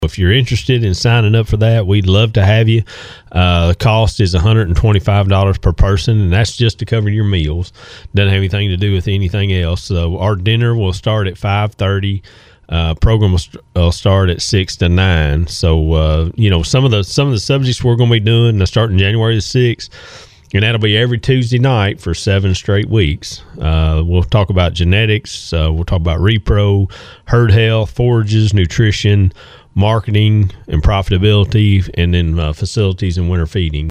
If you're interested in signing up for that, we'd love to have you. The cost is $125 per person, and that's just to cover your meals. Doesn't have anything to do with anything else. So our dinner will start at 5:30. Program will start at 6 to 9. So some of the subjects we're going to be doing starting January the 6th, and that'll be every Tuesday night for 7 straight weeks. We'll talk about genetics. We'll talk about repro, herd health, forages, nutrition, marketing and profitability, and then facilities and winter feeding.